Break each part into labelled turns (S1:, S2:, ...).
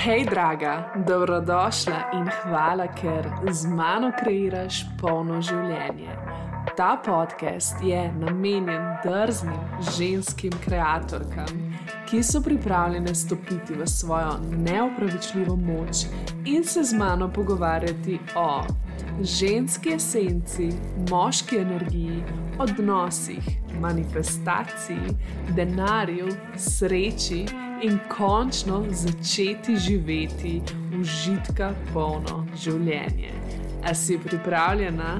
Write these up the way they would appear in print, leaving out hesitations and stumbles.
S1: Hej, draga, dobrodošla in hvala, ker z mano kreiraš polno življenje. Ta podcast je namenjen drznim ženskim kreatorkam, ki so pripravljene stopiti v svojo neopravičljivo moč in se z mano pogovarjati o ženski esenci, moški energiji, odnosih, manifestaciji, denarju, sreči in končno začeti živeti užitka polno življenje. A si pripravljena?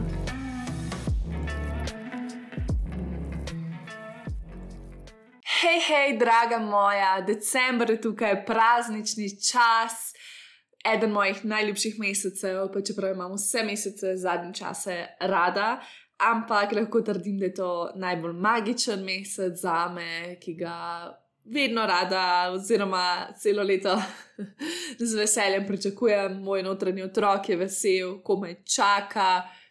S1: Hej, draga moja, december je tukaj, praznični čas, eden mojih najljubših mesecev, pa čeprav imam vse mesece zadnje čase rada, ampak lahko trdim, da je to najbolj magičen mesec zame, ki ga vedno rada oziroma celo leto z veseljem pričakujem. Moj notranji otrok je vesel, komaj čaka,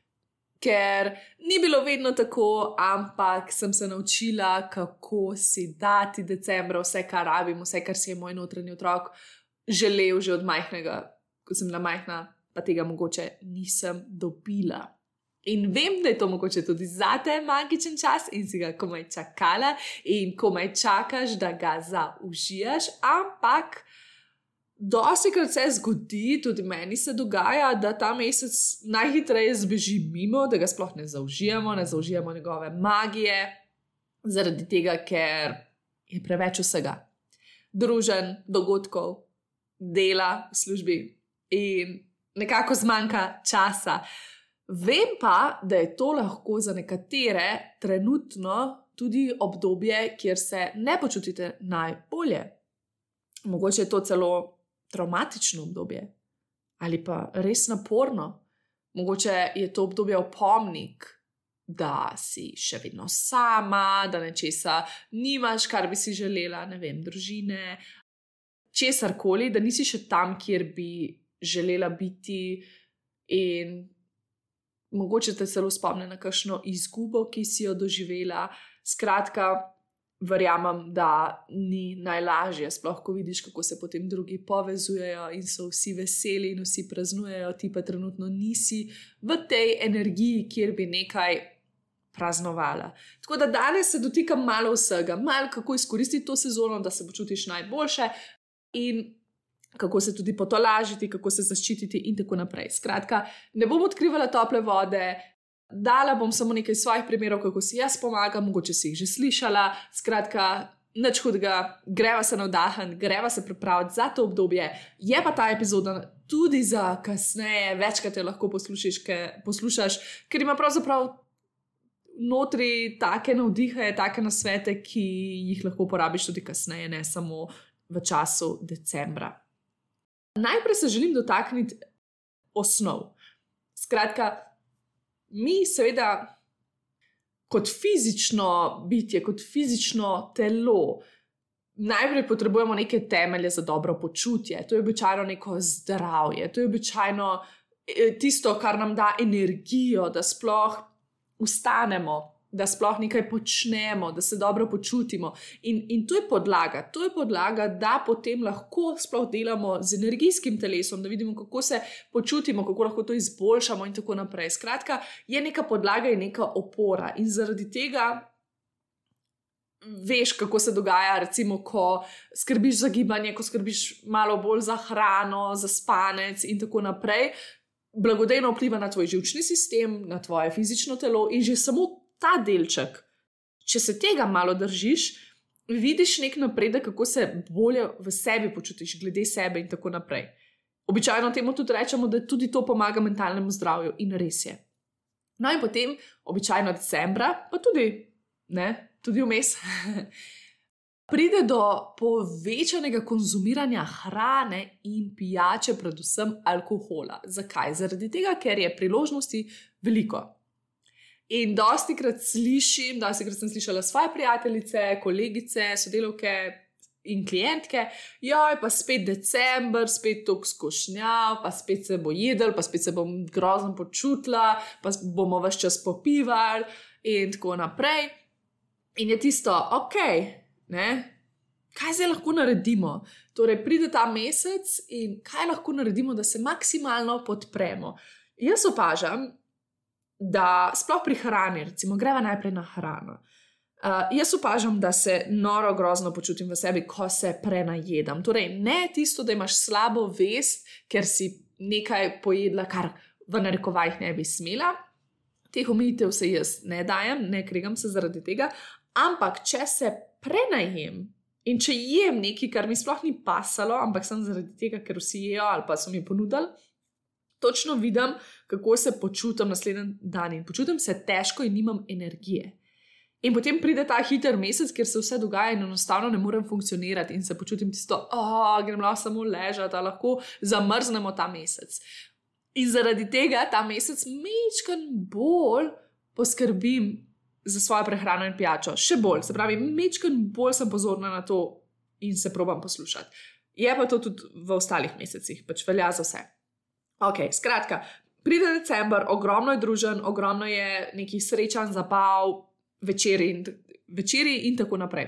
S1: ker ni bilo vedno tako, ampak sem se naučila, kako si dati decembra vse, kar rabim, vse, kar si je moj notranji otrok želel že od majhnega, ko sem bila majhna, pa tega mogoče nisem dobila. In vem, da je to mogoče tudi zate magičen čas in si ga komaj čakala in komaj čakaš, da ga zaužijaš, ampak dostikrat se zgodi, tudi meni se dogaja, da ta mesec najhitreje zbeži mimo, da ga sploh ne zaužijemo njegove magije, zaradi tega, ker je preveč vsega. Druženj, dogodkov, dela v službi in nekako zmanjka časa. Vem pa, da je to lahko za nekatere trenutno tudi obdobje, kjer se ne počutite najbolje. Mogoče je to celo travmatično obdobje ali pa res naporno. Mogoče je to obdobje opomnik, da si še vedno sama, da nečesa nimaš, kar bi si želela, ne vem, družine, česarkoli, da nisi še tam, kjer bi želela biti in mogoče te celo spomne na kakšno izgubo, ki si jo doživela. Skratka, verjamem, da ni najlažje, sploh ko vidiš, kako se potem drugi povezujejo in so vsi veseli in vsi praznujejo, ti pa trenutno nisi v tej energiji, kjer bi nekaj praznovala. Tako da danes se dotikam malo vsega, malo kako izkoristiti to sezono, da se počutiš najboljše in kako se tudi potolažiti, kako se zaščititi in tako naprej. Skratka, ne bom odkrivala tople vode, dala bom samo nekaj svojih primerov, kako si jaz pomagam, mogoče si jih že slišala. Skratka, nič hudega, greva se navdahniti, greva se pripraviti za to obdobje. Je pa ta epizoda tudi za kasneje, večkrat jo lahko poslušaš, ker ima pravzaprav notri take navdihe, take nasvete, ki jih lahko porabiš tudi kasneje, ne samo v času decembra. Najprej se želim dotakniti osnov. Skratka, mi seveda kot fizično bitje, kot fizično telo, najprej potrebujemo neke temelje za dobro počutje. To je običajno neko zdravje, to je običajno tisto, kar nam da energijo, da sploh vstanemo, da sploh nekaj počnemo, da se dobro počutimo. In to je podlaga, da potem lahko sploh delamo z energijskim telesom, da vidimo, kako se počutimo, kako lahko to izboljšamo in tako naprej. Skratka, je neka podlaga in neka opora. In zaradi tega veš, kako se dogaja, recimo, ko skrbiš za gibanje, ko skrbiš malo bolj za hrano, za spanec in tako naprej. Blagodejno vpliva na tvoj živčni sistem, na tvoje fizično telo in že samo ta delček, če se tega malo držiš, vidiš nek napredek, kako se bolje v sebi počutiš, glede sebe in tako naprej. Običajno temu tudi rečemo, da tudi to pomaga mentalnemu zdravju in res je. No in potem, običajno decembra, pa tudi vmes, pride do povečanega konzumiranja hrane in pijače, predvsem alkohola. Zakaj? Zaradi tega, ker je priložnosti veliko. In dostikrat sem slišala svoje prijateljice, kolegice, sodelavke in klientke, joj, pa spet december, spet toliko skošnjav, pa spet se bo jedel, pa spet se bom grozno počutila, pa bomo ves čas popivali in tako naprej. In je tisto, ok, ne, kaj zdaj lahko naredimo? Torej, pride ta mesec in kaj lahko naredimo, da se maksimalno podpremo? Jaz opažam, da sploh pri hrani, recimo, greva najprej na hrano. Jaz opažam, da se noro grozno počutim v sebi, ko se prenajedam. Torej, ne tisto, da imaš slabo vest, ker si nekaj pojedla, kar v narekovajih ne bi smela. Teh omejitev se jaz ne dajem, ne kregam se zaradi tega, ampak če se prenajem in če jem nekaj, kar mi sploh ni pasalo, ampak sem zaradi tega, ker vsi jejo ali pa so mi ponudili, točno vidim, kako se počutim naslednji dan in počutim se težko in nimam energije. In potem pride ta hiter mesec, kjer se vse dogaja in enostavno ne morem funkcionirati in se počutim tisto, grem lahko samo ležati, lahko zamrznemo ta mesec. In zaradi tega ta mesec mečkan bolj poskrbim za svojo prehrano in pijačo. Še bolj, se pravi, mečkan bolj sem pozorna na to in se probam poslušati. Je pa to tudi v ostalih mesecih, pač velja za vse. Ok, skratka, pride december, ogromno je druženj, ogromno je nekih srečanj, zabav, večeri in tako naprej.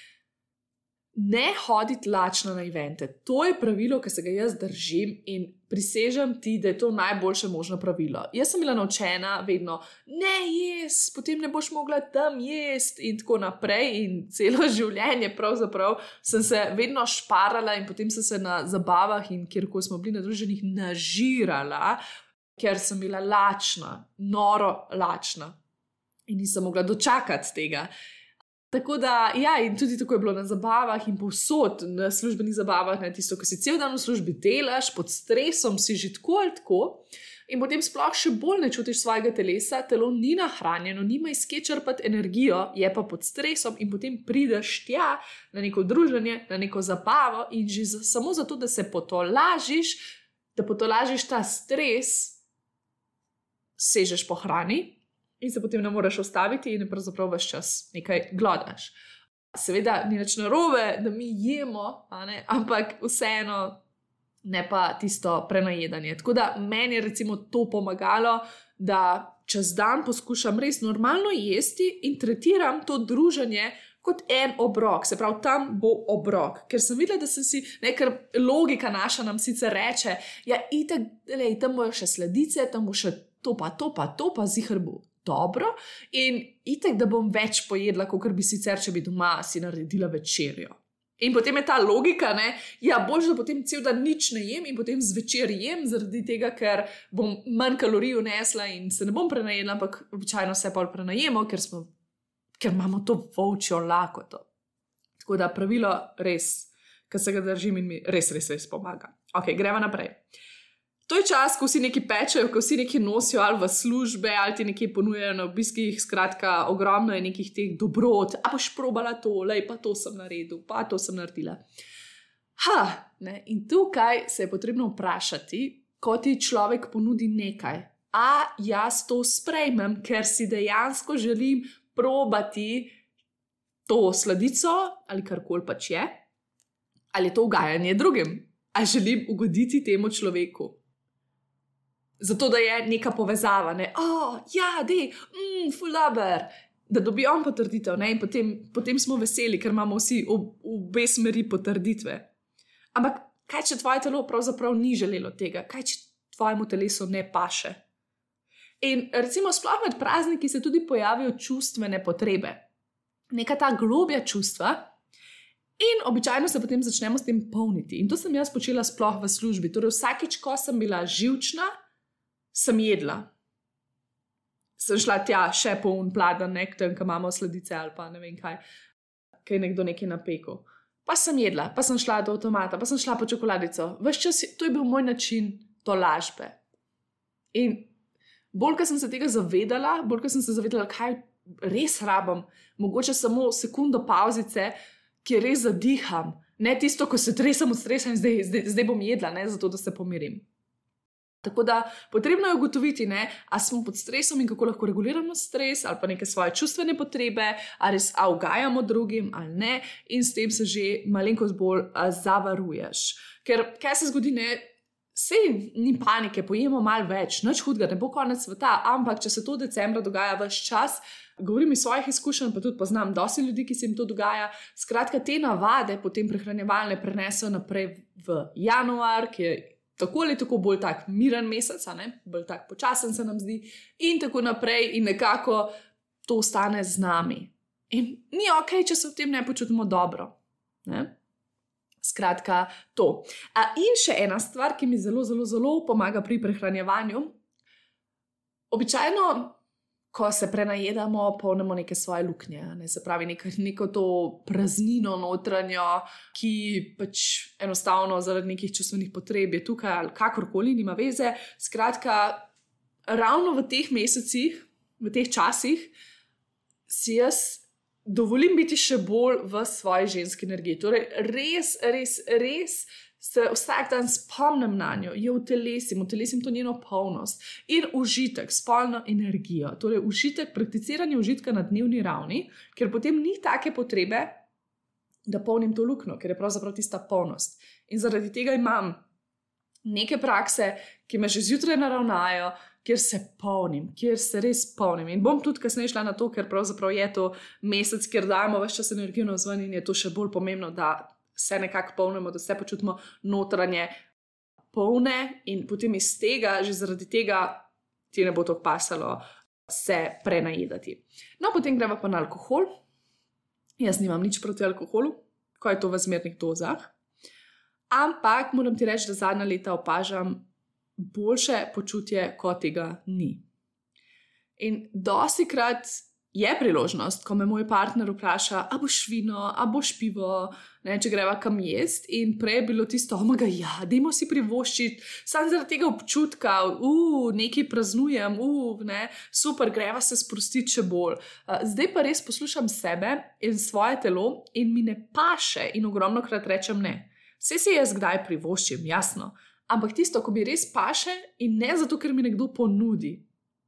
S1: Ne hoditi lačna na evente. To je pravilo, ki se ga jaz držim in prisežem ti, da je to najboljše možno pravilo. Jaz sem bila naučena vedno, ne jesti, potem ne boš mogla tam jesti in tako naprej in celo življenje pravzaprav sem se vedno šparala in potem sem se na zabavah in kjerkoli smo bili na druženjih nažirala, ker sem bila lačna, noro lačna. In nisem mogla dočakati tega. Tako da, ja, in tudi tako je bilo na zabavah in povsod, na službenih zabavah, na tisto, ko si cel dan v službi delaš, pod stresom si že tako ali tako, in potem sploh še bolj ne čutiš svojega telesa, telo ni nahranjeno, nima iz kje črpati energijo, je pa pod stresom in potem prideš tja na neko druženje, na neko zabavo in že samo zato, da se potolažiš, da potolažiš ta stres, sežeš po hrani, in se potem ne moreš ustaviti in pravzaprav ves čas nekaj glodaš. Seveda ni nič narobe, da mi jemo, ampak vseeno ne pa tisto prenajedanje. Tako da meni je recimo to pomagalo, da čez dan poskušam res normalno jesti in tretiram to druženje kot en obrok. Se pravi, tam bo obrok. Ker sem videla, da sem si, ker logika naša nam sicer reče, ja itak, tam bojo še sladice, tam bo še to pa ziher bo dobro in itak, da bom več pojedla, kot bi sicer, če bi doma si naredila večerjo. In potem je ta logika, ja, boljše, da potem cel dan nič ne jem in potem zvečer jem, zaradi tega, ker bom manj kalorij vnesla in se ne bom prenajedla, ampak običajno se pol prenajemo, ker imamo to volčjo lakoto. Tako da pravilo res, ki se ga držim in mi res pomaga. Ok, gremo naprej. To je čas, ko vsi neki pečejo, ko vsi neki nosijo ali v službe, ali ti neki ponujajo na obiskih, skratka, ogromno je nekih teh dobrot, a boš probala to, pa to sem naredil, pa to sem naredila. In tukaj se je potrebno vprašati, ko ti človek ponudi nekaj, a jaz to sprejmem, ker si dejansko želim probati to sladico, ali karkoli pač je, ali je to ugajanje drugim, a želim ugoditi temu človeku. Zato, da je neka povezava, ful dober, da dobi on potrditev, in potem smo veseli, ker imamo vsi obe smeri potrditve. Ampak kaj, če tvoje telo pravzaprav ni želelo tega? Kaj, če tvojemu telesu ne paše? In recimo sploh med prazniki se tudi pojavijo čustvene potrebe. Neka ta globja čustva in običajno se potem začnemo s tem polniti. In to sem jaz počela sploh v službi. Torej vsakič, ko sem bila živčna, sem jedla. Sem šla tja še poln pladen, tam, ko imamo sladice ali pa ne vem kaj je nekdo nekaj napekel. Pa sem jedla, pa sem šla do avtomata, pa sem šla po čokoladico. Ves čas, to je bil moj način tolažbe. In bolj, ko sem se tega zavedala, kaj res rabam, mogoče samo sekundo pauzice, kjer res zadiham. Ne tisto, ko se tresem od stresa in zdaj bom jedla, zato da se pomirim. Tako da potrebno je ugotoviti, a smo pod stresom in kako lahko reguliramo stres ali pa neke svoje čustvene potrebe, a res ugajamo drugim ali ne, in s tem se že malenkost bolj zavaruješ. Ker kaj se zgodi, Sej ni panike, pojemo malo več, nič hudega, ne bo konec sveta, ampak če se to decembra dogaja ves čas, govorim iz svojih izkušenj, pa tudi poznam dosti ljudi, ki se jim to dogaja, skratka te navade potem prehranjevalne prenesejo naprej v januar, ki je tako ali tako bolj tak miren mesec, bolj tak počasen se nam zdi in tako naprej in nekako to ostane z nami. In ni okej, če se v tem ne počutimo dobro. Ne? Skratka, to. In še ena stvar, ki mi zelo, zelo, zelo pomaga pri prehranjevanju. Običajno, ko se prenajedamo, polnimo neke svoje luknje, se pravi neko to praznino notranjo, ki pač enostavno zaradi nekih čustvnih potreb je tukaj ali kakorkoli, nima veze. Skratka, ravno v teh mesecih, v teh časih si jaz dovolim biti še bolj v svoji ženski energiji. Torej, res se vsak dan spomnim na njo, jo utelesim to njeno polnost in užitek, spolno energijo. Torej, užitek, prakticiranje užitka na dnevni ravni, ker potem ni take potrebe, da polnim to luknjo, ker je pravzaprav tista polnost. In zaradi tega imam neke prakse, ki me že zjutraj naravnajo, kjer se polnim, kjer se res polnim. In bom tudi kasneje šla na to, ker pravzaprav je to mesec, kjer dajemo ves čas energijo navzven in je to še bolj pomembno, da se nekako polnimo, da se počutimo notranje polne in potem iz tega, že zaradi tega ti ne bo to pasalo se prenajedati. No, potem greva pa na alkohol. Jaz nimam nič proti alkoholu, ko je to v zmernih dozah. Ampak moram ti reči, da zadnja leta opažam boljše počutje, ko tega ni. In dostikrat je priložnost, ko me moj partner vpraša, a boš vino, a boš pivo, če greva kam jest. In prej je bilo tisto, dajmo si privoščiti, samo zaradi tega občutka, nekaj praznujem, super, greva se sprostiti še bolj. Zdaj pa res poslušam sebe in svoje telo in mi ne paše in ogromnokrat rečem ne. Saj si jaz kdaj privoščim, jasno. Ampak tisto, ko mi res paše in ne zato, ker mi nekdo ponudi.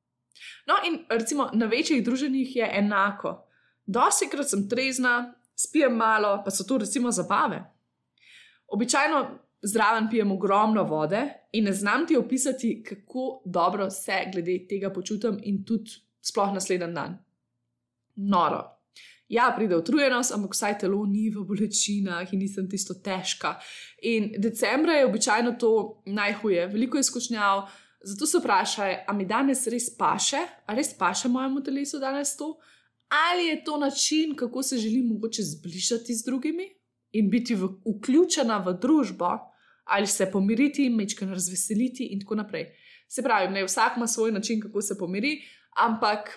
S1: No in recimo na večjih druženjih je enako. Dostikrat sem trezna, spijem malo, pa so to recimo zabave. Običajno zraven pijem ogromno vode in ne znam ti opisati, kako dobro se glede tega počutim in tudi sploh naslednji dan. Noro. Ja, pride utrujenost, ampak vsaj telo ni v bolečinah in nisem tisto težka. In decembra je običajno to najhuje, veliko izkušnjav, zato se vprašaj, a mi danes res paše, a res paše mojemu telesu danes to, ali je to način, kako se želim mogoče zbližati z drugimi in biti vključena v družbo, ali se pomiriti, majčkeno razveseliti in tako naprej. Se pravi, ne, vsak ima svoj način, kako se pomiri, ampak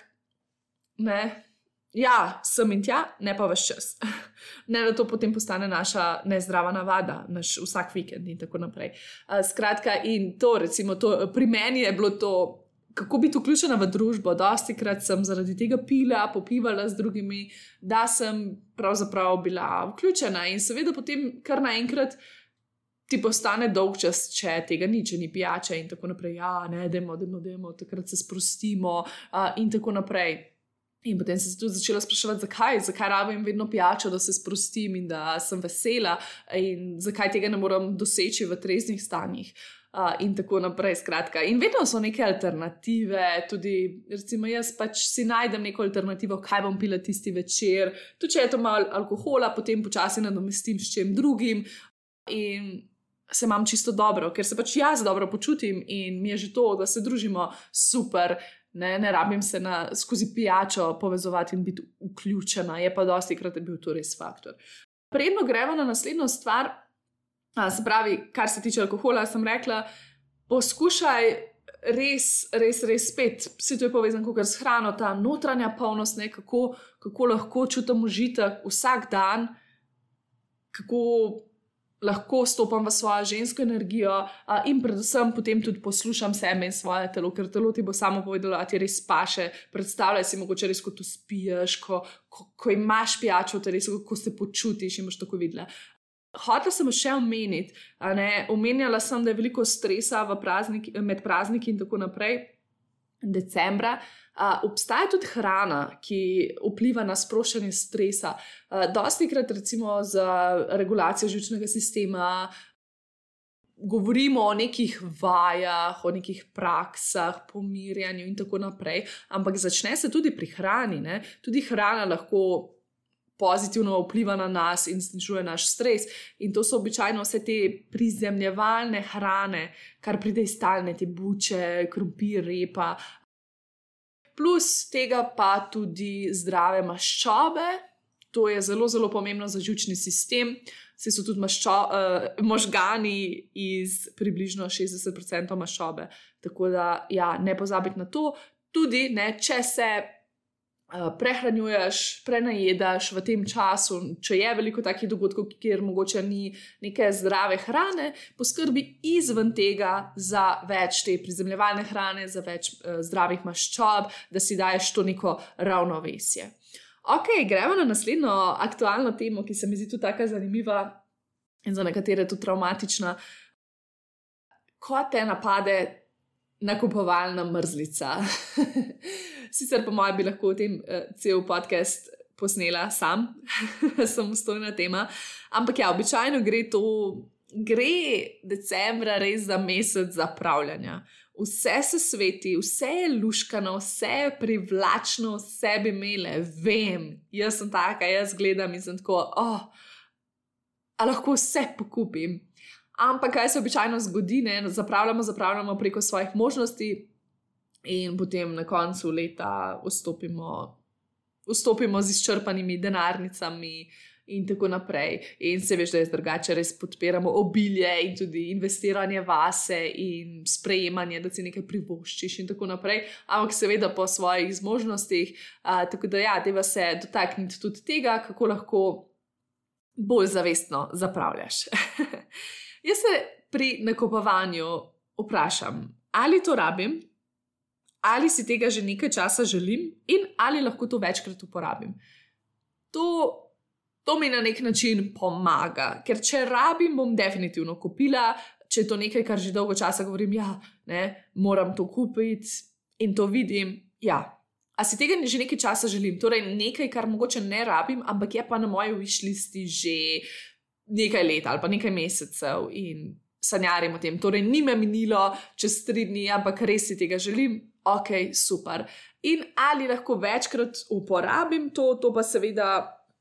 S1: ne. Ja, sem in tja, ne pa ves čas. Ne, da to potem postane naša nezdrava navada, naš vsak vikend in tako naprej. Skratka, in to, recimo, pri meni je bilo to, kako biti vključena v družbo. Dostikrat sem zaradi tega pila, popivala z drugimi, da sem pravzaprav bila vključena in seveda potem kar naenkrat ti postane dolg čas, če tega ni, če ni pijače in tako naprej. Ja, ne, dajmo, takrat se sprostimo in tako naprej. In potem sem se tudi začela spraševati, zakaj rabim vedno pijačo, da se sprostim in da sem vesela in zakaj tega ne moram doseči v treznih stanjih in tako naprej, skratka. In vedno so neke alternative, tudi recimo jaz pač si najdem neko alternativo, kaj bom pila tisti večer, tudi če je to malo alkohola, potem počasi nadomestim s čem drugim in se imam čisto dobro, ker se pač jaz dobro počutim in mi je že to, da se družimo super. Ne rabim se skozi pijačo povezovati in biti vključena, je pa dostikrat bil to res faktor. Predno gremo na naslednjo stvar, se pravi, kar se tiče alkohola, sem rekla, poskušaj res spet, vse to je povezano s hrano, ta notranja polnost, kako lahko čutim užitek vsak dan, kako lahko stopam v svojo žensko energijo in predvsem potem tudi poslušam sebe in svoje telo, ker telo ti bo samo povedalo, a ti res paše. Predstavljaj si mogoče res, ko tu spiješ, ko imaš pijačo v telesu, kako se počutiš in boš tako videla. Hotela sem še omeniti, omenjala sem, da je veliko stresa med prazniki in tako naprej. Decembra. Obstaja tudi hrana, ki vpliva na sproščanje stresa. Dostikrat recimo za regulacijo živčnega sistema, govorimo o nekih vajah, o nekih praksah, pomirjanju in tako naprej, ampak začne se tudi pri hrani, ne? Tudi hrana lahko pozitivno vpliva na nas in znižuje naš stres. In to so običajno vse te prizemljevalne hrane, kar pride iz talne, te buče, krompir, repa. Plus tega pa tudi zdrave maščobe. To je zelo, zelo pomembno za živčni sistem. Saj so tudi možgani iz približno 60% maščobe. Tako da, ja, ne pozabiti na to. Tudi, ne, če se prehranjuješ, prenajedaš v tem času, če je veliko takih dogodkov, kjer mogoče ni neke zdrave hrane, poskrbi izven tega za več te prizemljevalne hrane, za več zdravih maščob, da si daješ to neko ravnovesje. Ok, gremo na naslednjo aktualno temo, ki se mi zdi tudi tako zanimiva in za nekatere tudi travmatična. Ko te napade nakupovalna mrzlica. Sicer po mojem bi lahko o tem cel podcast posnela sam, samostojna tema, ampak ja, običajno gre decembra res za mesec zapravljanja. Vse se sveti, vse je luškano, vse je privlačno, vse bi imele, vem, jaz sem taka, jaz gledam in sem tako, a lahko vse pokupim. Ampak kaj se običajno zgodi, ne? Zapravljamo preko svojih možnosti in potem na koncu leta vstopimo z izčrpanimi denarnicami in tako naprej. In se veš, da jaz drugače res podpiramo obilje in tudi investiranje vase in sprejemanje, da si nekaj privoščiš in tako naprej. Ampak seveda po svojih zmožnostih. Tako da ja, treba se dotakniti tudi tega, kako lahko bolj zavestno zapravljaš. Jaz se pri nakupovanju vprašam, ali to rabim, ali si tega že nekaj časa želim in ali lahko to večkrat uporabim. To mi na nek način pomaga, ker če rabim, bom definitivno kupila, če je to nekaj, kar že dolgo časa govorim, ja, ne, moram to kupiti in to vidim, ja. A si tega že nekaj časa želim, torej nekaj, kar mogoče ne rabim, ampak je pa na moji wishlisti že nekaj let ali pa nekaj mesecev in sanjarim o tem. Torej, ni me minilo čez 3 dni, ampak res si tega želim. Ok, super. In ali lahko večkrat uporabim to pa seveda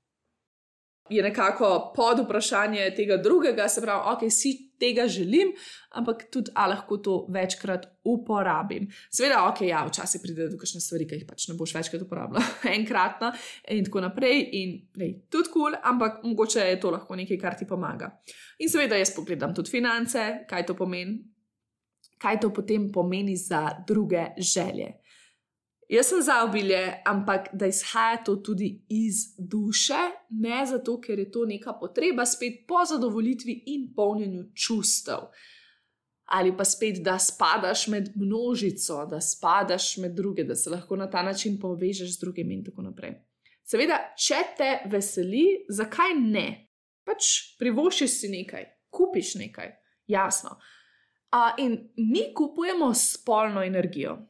S1: je nekako pod vprašanje tega drugega, se pravi, ok, si tega želim, ampak tudi lahko to večkrat uporabim. Seveda, ok, ja, včasih pride do kakšne stvari, ki jih pač ne boš večkrat uporabljala, enkratna in tako naprej in tudi cool, ampak mogoče je to lahko nekaj, kar ti pomaga. In seveda jaz pogledam tudi finance, kaj to pomeni, kaj to potem pomeni za druge želje. Jaz sem za obilje, ampak da izhaja to tudi iz duše, ne zato, ker je to neka potreba spet po zadovoljitvi in polnjenju čustev. Ali pa spet, da spadaš med množico, da spadaš med druge, da se lahko na ta način povežeš z drugimi in tako naprej. Seveda, če te veseli, zakaj ne? Pač privoščiš si nekaj, kupiš nekaj, jasno. In mi kupujemo spolno energijo.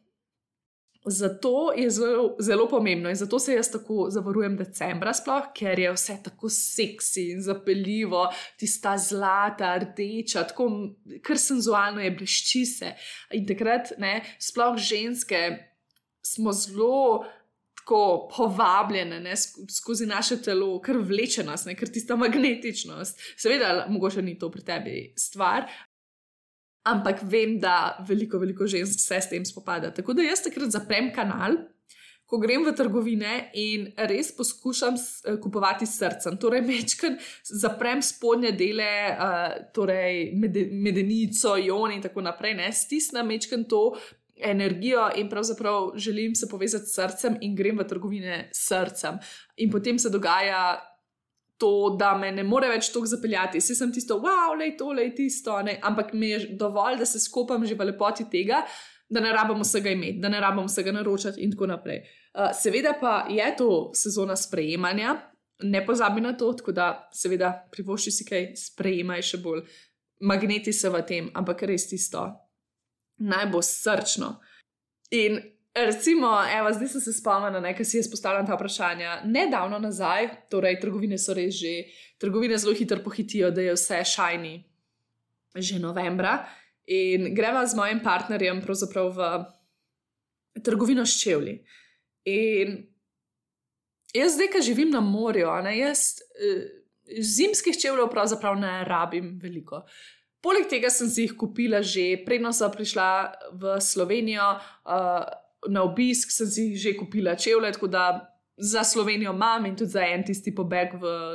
S1: Zato je zelo pomembno in zato se jaz tako zavarujem decembra sploh, ker je vse tako seksi in zapeljivo, tista zlata, rdeča, tako kar senzualno je, blešči se. In takrat, ne, sploh ženske smo zelo tako povabljene, ne, skozi naše telo, kar vleče nas, ne, ker tista magnetičnost. Seveda, mogoče ni to pri tebi stvar, ampak vem, da veliko žensk se s tem spopada. Tako da jaz takrat zaprem kanal, ko grem v trgovine in res poskušam kupovati s srcem. Torej, mečken zaprem spodnje dele, torej medenico, ion in tako naprej, ne, stisnem mečken to energijo in pravzaprav želim se povezati s srcem in grem v trgovine s srcem. In potem se dogaja to, da me ne more več toliko zapeljati. Saj sem tisto, wow, lej to, lej tisto, ne? Ampak mi je dovolj, da se skopam že v lepoti tega, da ne rabim vsega imeti, da ne rabim vsega naročati in tako naprej. Seveda pa je to sezona sprejemanja, ne pozabi na to, tako da seveda privošči si kaj, sprejemaj še bolj. Magneti se v tem, ampak res tisto najbolj srčno. In recimo, evo, zdaj sem se spomnila, ker si jaz postavljam ta vprašanja. Nedavno nazaj, torej trgovine so res že, trgovine zelo hitro pohitijo, da je vse shiny. že novembra in greva z mojim partnerjem pravzaprav v trgovino s čevlji. In jaz zdaj, ko živim na morju, jaz zimskih čevljev pravzaprav ne rabim veliko. Poleg tega sem si jih kupila že, predno sem prišla v Slovenijo, na obisk sem si že kupila čevlje, tako da za Slovenijo imam in tudi za en tisti pobeg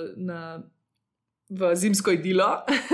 S1: v zimsko idilo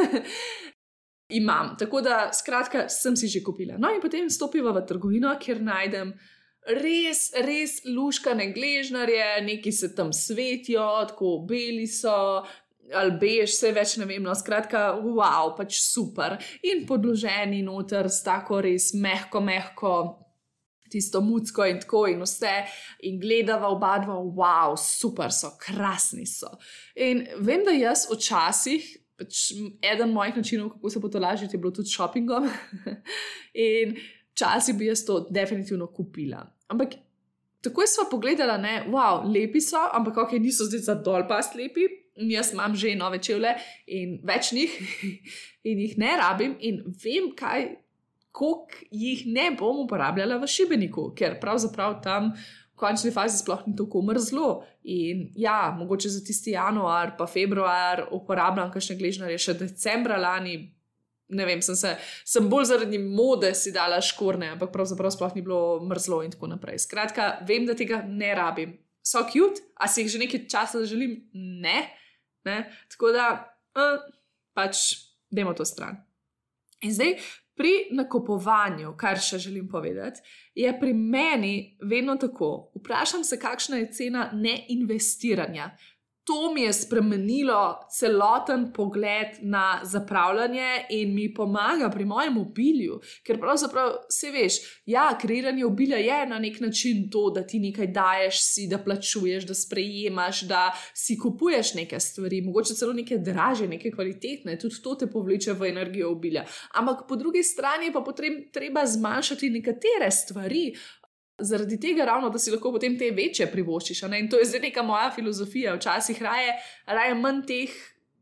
S1: imam. Tako da, skratka, sem si že kupila. No in potem stopiva v trgovino, kjer najdem res luškane gležnarje, neki se tam svetijo, tako beli so, ali bež, vse več ne vem, no, skratka, wow, pač super. In podloženi noter s tako res mehko, tisto mucko in tako in vse, in gledava oba dva, wow, super so, krasni so. In vem, da jaz včasih, pač eden mojih načinov, kako se potolažiti, je bilo tudi shoppingom in včasih bi jaz to definitivno kupila. Ampak takoj sva pogledala, wow, lepi so, ampak ok, niso zdaj za dol past lepi, in jaz imam že nove čevlje in več njih in jih ne rabim in vem, koliko jih ne bom uporabljala v Šibeniku, ker pravzaprav tam v končni fazi sploh ni tako mrzlo. In ja, mogoče za tisti januar pa februar uporabljam kakšne gležnarje še decembra lani, ne vem, sem bolj zaradi mode si dala škorne, ampak pravzaprav sploh ni bilo mrzlo in tako naprej. Skratka, vem, da tega ne rabim. So cute, a si jih že nekaj časa želim? Ne. Tako da, pač, dajmo to stran. In zdaj, pri nakupovanju, kar še želim povedati, je pri meni vedno tako. Vprašam se, kakšna je cena neinvestiranja. To mi je spremenilo celoten pogled na zapravljanje in mi pomaga pri mojem obilju, ker pravzaprav, se veš, ja, kreiranje obilja je na nek način to, da ti nekaj daješ si, da plačuješ, da sprejemaš, da si kupuješ neke stvari, mogoče celo neke dražje, neke kvalitetne, tudi to te povleče v energijo obilja. Ampak po drugi strani pa treba zmanjšati nekatere stvari, zaradi tega ravno, da si lahko potem te večje privoščiš. In to je zdaj neka moja filozofija. Včasih raje manj teh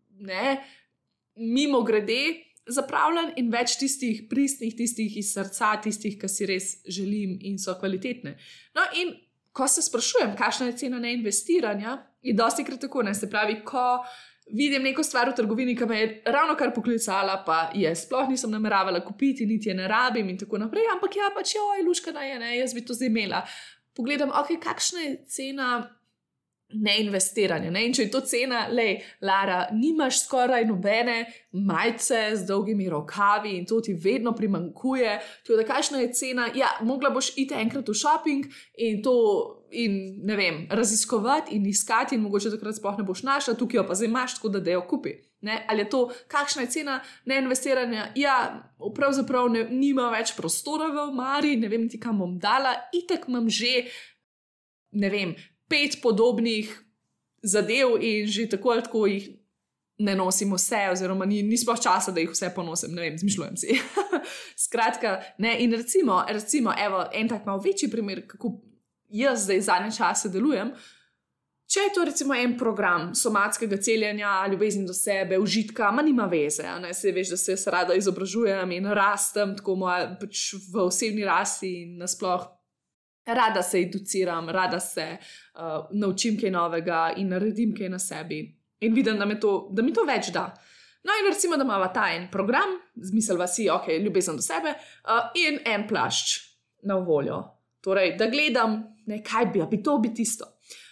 S1: mimo grede zapravljanj in več tistih pristnih, tistih iz srca, tistih, ki si res želim in so kvalitetne. No in ko se sprašujem, kakšna je cena neinvestiranja, je dostikrat tako, se pravi, ko vidim neko stvar v trgovini, ki me je ravno kar poklicala, pa je sploh nisem nameravala kupiti, niti je ne rabim in tako naprej, ampak ja, pač luškana je, jaz bi to zdaj imela. Pogledam, ok, kakšna je cena neinvestiranja, in če je to cena, Lara, nimaš skoraj nobene majice z dolgimi rokavi in to ti vedno primanjkuje, tako da kakšna je cena, ja, mogla boš iti enkrat v shopping in to in ne vem, raziskovati in iskati in mogoče takrat sploh ne boš našla, tukaj jo pa zdaj imaš, tako da jo kupi. Ali je to, kakšna je cena neinvestiranja? Ja, pravzaprav nima več prostora v omari, ne vem ti kam bom dala, itak imam že, ne vem, 5 podobnih zadev in že tako ali tako jih ne nosim vse, oziroma ni sploh časa, da jih vse ponosim, ne vem, zmišljujem si. Skratka, in recimo, evo, en tak malo večji primer, kako jaz zdaj zadnje čase delujem, če je to recimo en program somatskega celjenja, ljubezni do sebe, užitka, nima veze, se veš, da se rada izobražujem in rastem, tako moja pač v osebni rasti in nasploh rada se educiram, rada se naučim kaj novega in naredim kaj na sebi in vidim, da mi to več da. No in recimo, da imava ta en program, zmislila si, ok, ljubezen do sebe in en plašč na voljo. Torej, da gledam, kaj bi to tisto.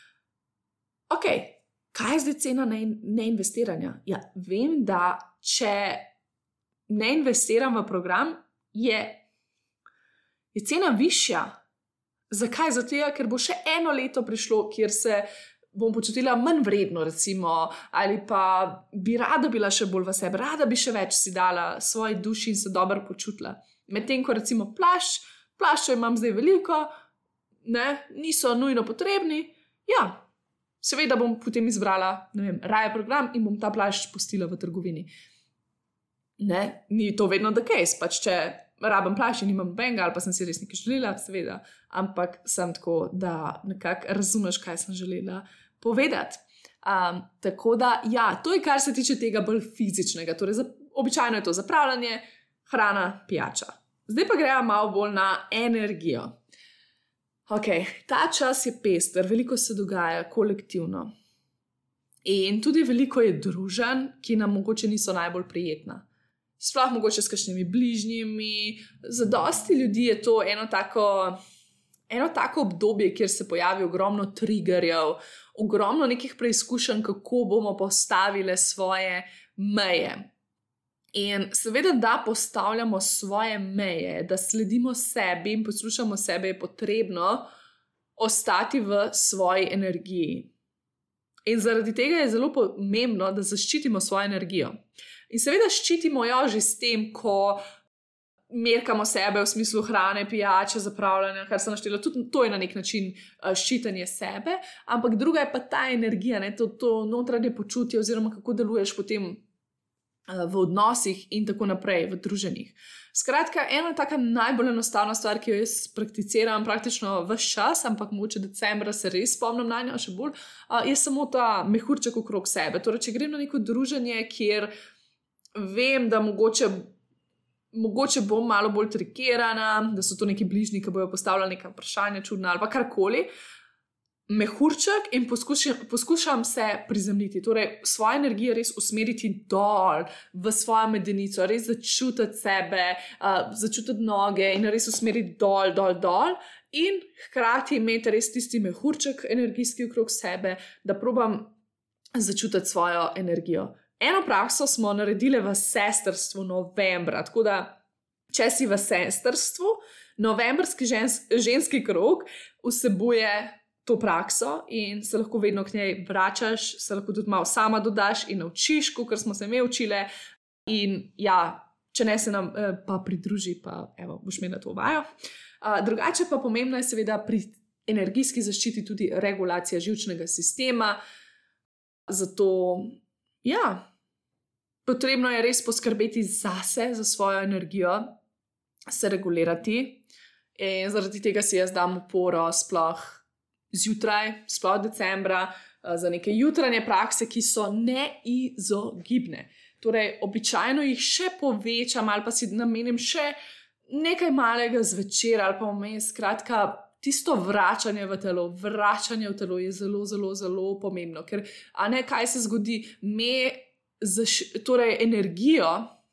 S1: Ok, kaj je zdaj cena neinvestiranja? Ja, vem, da če ne investiram v program, je cena višja. Zakaj? Zato, ker bo še eno leto prišlo, kjer se bom počutila manj vredno, recimo, ali pa bi rada bila še bolj v sebi, rada bi še več si dala svoji duši in se dobro počutila. Medtem ko recimo plaščev imam zdaj veliko, niso nujno potrebni, ja, seveda bom potem izbrala, raje program in bom ta plašč pustila v trgovini. Ni to vedno the case, pač če rabim plašč in nimam benga, ali pa sem si res nekaj želela, seveda, ampak sem tako, da nekako razumeš, kaj sem želela povedati. Tako da, ja, to je kar se tiče tega bolj fizičnega, torej Običajno je to zapravljanje, hrana, pijača. Zdaj pa gremo malo bolj na energijo. Ok, ta čas je pester, veliko se dogaja kolektivno. In tudi veliko je druženj, ki nam mogoče niso najbolj prijetna. Sploh mogoče s kakšnimi bližnjimi. Za dosti ljudi je to eno tako obdobje, kjer se pojavi ogromno triggerjev, ogromno nekih preizkušenj, kako bomo postavili svoje meje. In seveda, da postavljamo svoje meje, da sledimo sebi in poslušamo sebe, je potrebno ostati v svoji energiji. In zaradi tega je zelo pomembno, da zaščitimo svojo energijo. In seveda ščitimo jo že s tem, ko merkamo sebe v smislu hrane, pijače, zapravljanja, kar sem naštela. Tudi to je na nek način ščitenje sebe, ampak druga je pa ta energija, to notranje počutje oziroma kako deluješ potem v odnosih in tako naprej, v druženjih. Skratka, ena taka najbolj enostavna stvar, ki jo jaz prakticiram praktično ves čas, ampak mogoče decembra se res spomnim na njo še bolj, je samo ta mehurček okrog sebe. Torej, če grem na neko druženje, kjer vem, da mogoče bom malo bolj trikirana, da so to neki bližnji, ki bojo postavljali neka vprašanja čudna ali pa karkoli, mehurček in poskušam se prizemljiti, torej svojo energijo res usmeriti dol v svojo medenico, res začutiti sebe, začutiti noge in res usmeriti dol in hkrati imeti res tisti mehurček energijski okrog sebe, da probam začutiti svojo energijo. Eno prakso smo naredili v sestrstvu novembra, tako da če si v sestrstvu, novembrski ženski krog vsebuje to prakso in se lahko vedno k njej vračaš, se lahko tudi malo sama dodaš in naučiš, kot smo se mi učile. In ja, če ne se nam pa pridruži, pa evo, boš imela to vajo. Drugače pa pomembno je seveda pri energijski zaščiti tudi regulacija živčnega sistema. Zato, ja, potrebno je res poskrbeti zase, za svojo energijo, se regulirati. In zaradi tega si jaz dam oporo sploh zjutraj, sploh decembra, za neke jutranje prakse, ki so neizogibne. Torej, običajno jih še povečam ali pa si namenim še nekaj malega zvečer ali pa vmes. Skratka, tisto vračanje v telo je zelo, zelo, zelo pomembno. Ker, kaj se zgodi? Torej, energijo,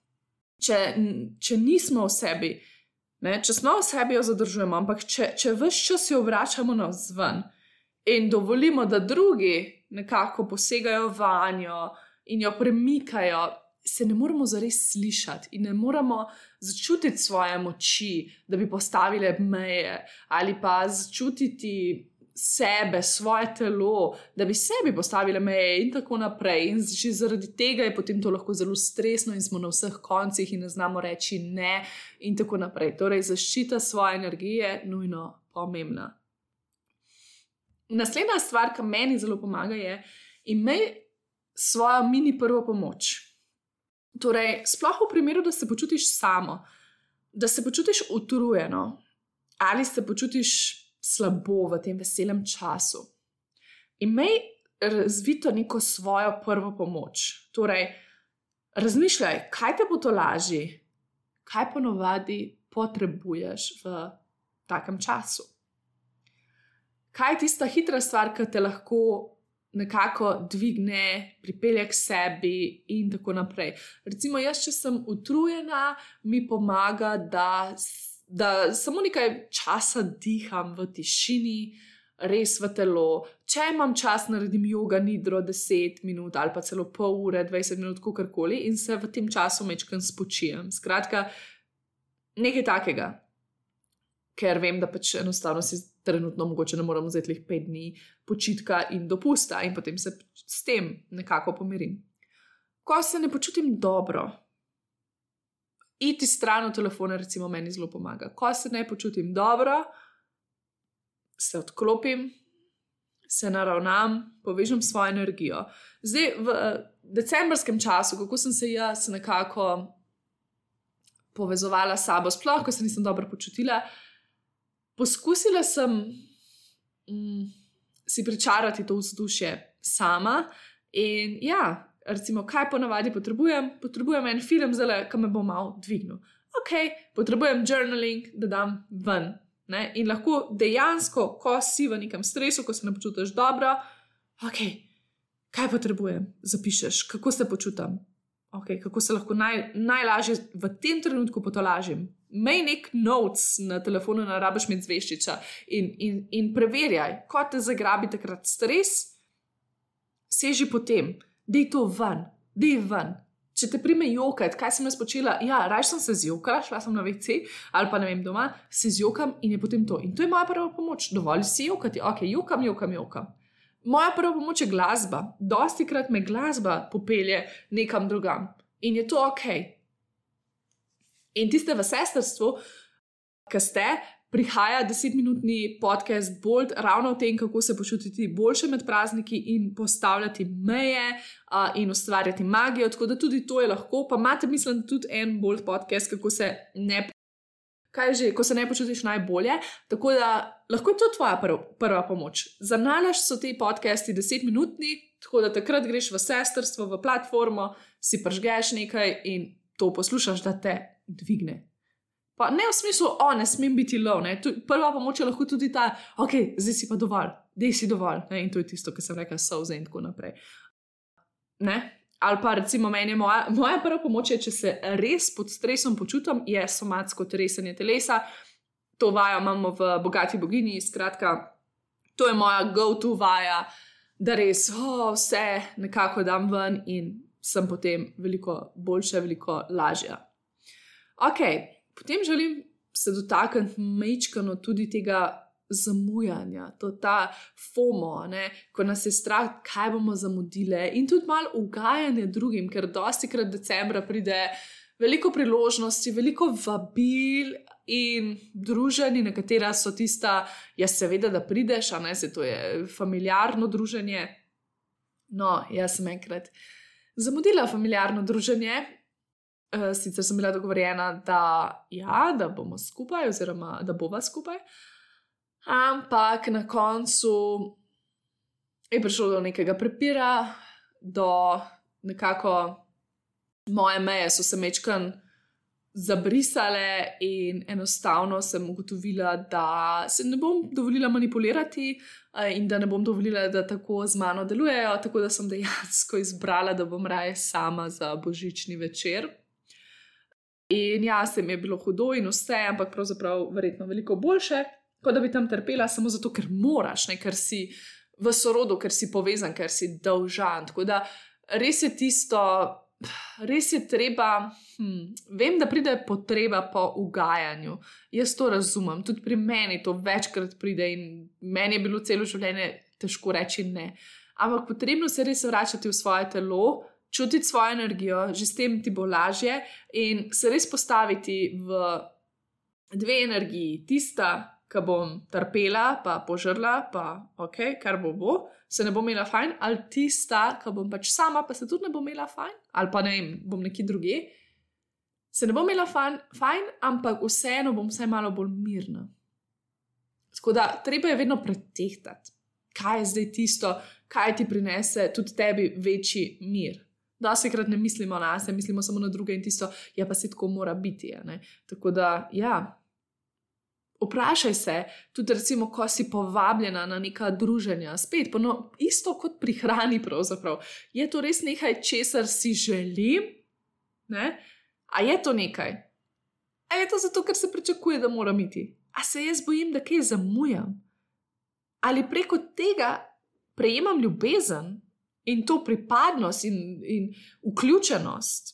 S1: če nismo v sebi, če smo v sebi, jo zadržujemo, ampak če ves čas jo vračamo navzven in dovolimo, da drugi nekako posegajo vanjo in jo premikajo, se ne moremo zares slišati in ne moremo začutiti svoje moči, da bi postavili meje ali pa začutiti sebe, svoje telo, da bi sebi postavili meje in tako naprej. In že zaradi tega je potem to lahko zelo stresno in smo na vseh koncih in ne znamo reči ne in tako naprej. Torej, zaščita svoje energije je nujno pomembna. Naslednja stvar, ki meni zelo pomaga, je imej svojo mini prvo pomoč. Torej, sploh v primeru, da se počutiš samo, da se počutiš utrujeno ali se počutiš slabo v tem veselem času. Imej razvito neko svojo prvo pomoč. Torej, razmišljaj, kaj te bo to lažje, kaj ponovadi potrebuješ v takem času. Kaj je tista hitra stvar, ki te lahko nekako dvigne, pripelje k sebi in tako naprej. Recimo, jaz, če sem utrujena, mi pomaga, da samo nekaj časa diham v tišini, res v telo. Če imam čas, naredim yoga nidro 10 minut ali pa celo pol ure, 20 minut, kakorkoli in se v tem času majčkeno spočijem. Skratka, nekaj takega, ker vem, da pač enostavno si trenutno mogoče ne morem vzeti 5 dni počitka in dopusta in potem se s tem nekako pomirim. Ko se ne počutim dobro, iti stran od telefona recimo meni zelo pomaga. Ko se ne počutim dobro, se odklopim, se naravnam, povežem svojo energijo. Zdaj, v decembrskem času, kako sem se jaz nekako povezovala s sabo, sploh, ko se nisem dobro počutila, poskusila sem si pričarati to vzdušje sama in ja, recimo, kaj ponavadi potrebujem? Potrebujem en film, ki me bo malo dvignil. Ok, potrebujem journaling, da dam ven. Ne? In lahko dejansko, ko si v nekem stresu, ko se ne počutiš dobro, ok, kaj potrebujem? Zapišeš, kako se počutam. Ok, kako se lahko najlažje v tem trenutku potolažim. Imej nek notes na telefonu, ne rabiš imeti zveščiča in preverjaj, ko te zagrabi takrat stres, seži potem, dej to ven, dej ven. Če te prime jokati, kaj sem jaz počela, ja, raje sem se zjokala, šla sem na WC ali pa ne vem doma, se zjokam in je potem to. In to je moja prva pomoč, dovolj si jokati, ok, jokam. Moja prva pomoč je glasba, dostikrat me glasba popelje nekam drugam in je to ok. In tiste v sestrstvu, ki ste, prihaja 10-minutni podcast Bold ravno o tem, kako se počutiti boljše med prazniki in postavljati meje in ustvarjati magijo, tako da tudi to je lahko, pa imate, mislim, tudi en Bold podcast, kako se ko se ne počutiš najbolje, tako da lahko je to tvoja prva pomoč. Za nalaž so ti podcasti 10-minutni, tako da takrat greš v sestrstvo, v platformo, si pržgeš nekaj in to poslušaš, da te dvigne. Pa ne v smislu, ne smem biti lov, prva pomoč je lahko tudi ta, ok, zdaj si pa dovolj, dej si dovolj, ne? In to je tisto, kar sem rekla, solze in tako naprej. Ne? Ali pa recimo meni je moja prva pomoč je, če se res pod stresom počutam, je somatsko tresenje telesa, to vajo imamo v Bogati bogini, skratka, to je moja go-to vaja, da res vse nekako dam ven in sem potem veliko boljša, veliko lažja. Ok, potem želim se dotakniti majčkano tudi tega zamujanja, to ta FOMO, ko nas je strah, kaj bomo zamudile in tudi malo ugajanje drugim, ker dostikrat decembra pride veliko priložnosti, veliko vabil in druženj, na katera so tista, seveda, da prideš, se to je familiarno druženje. No, jaz sem enkrat zamudila familiarno druženje. Sicer sem bila dogovorjena, da bomo skupaj oziroma da bova skupaj, ampak na koncu je prišlo do nekega prepira, do nekako moje meje so se majčkeno zabrisale in enostavno sem ugotovila, da se ne bom dovolila manipulirati in da ne bom dovolila, da tako z mano delujejo, tako da sem dejansko izbrala, da bom raje sama za božični večer. In se mi je bilo hudo in vse, ampak pravzaprav verjetno veliko boljše, kot da bi tam trpela samo zato, ker moraš, ker si v sorodu, ker si povezan, ker si dolžan. Tako da res je tisto, res je treba, vem, da pride potreba po ugajanju. Jaz to razumem, tudi pri meni to večkrat pride in meni je bilo celo življenje težko reči ne. Ampak potrebno se res vračati v svoje telo, čutiti svojo energijo, že s tem ti bo lažje in se res postaviti v dve energiji. Tista, ki bom trpela, pa požrla, pa ok, kar bo, se ne bom imela fajn, ali tista, ki bom pač sama, pa se tudi ne bom imela fajn, ali pa ne vem, bom nekje drugje, se ne bom imela fajn, ampak vseeno bom vsaj malo bolj mirna. Tako da treba je vedno pretehtati, kaj je zdaj tisto, kaj ti prinese tudi tebi večji mir. Dostikrat ne mislimo na se, mislimo samo na druge in tisto, pa se tako mora biti. Tako da, vprašaj se, tudi recimo, ko si povabljena na neka druženja, spet, isto kot pri hrani pravzaprav. Je to res nekaj, česar si želim? A je to nekaj? A je to zato, ker se pričakuje, da moram iti? A se jaz bojim, da kaj zamujam? Ali preko tega prejemam ljubezen? In to pripadnost in vključenost.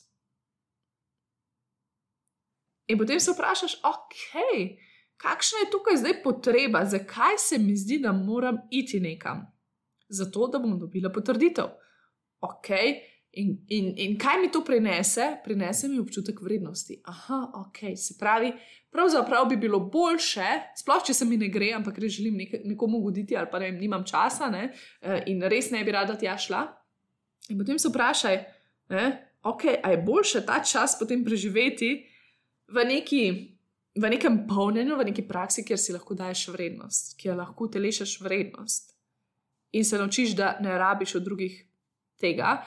S1: In potem se vprašaš, ok, kakšna je tukaj zdaj potreba, zakaj se mi zdi, da moram iti nekam? Zato, da bom dobila potrditev. Ok, in kaj mi to prinese? Prinese mi občutek vrednosti. Aha, ok, se pravi, pravzaprav bi bilo boljše, sploh če se mi ne gre, ampak res želim nekomu ugoditi ali pa ne vem, nimam časa in res ne bi rada tja šla. In potem se vprašaj, ok, a je boljše ta čas potem preživeti v nekem polnjenju, v neki praksi, kjer si lahko daješ vrednost, kjer lahko telešaš vrednost in se naučiš, da ne rabiš od drugih tega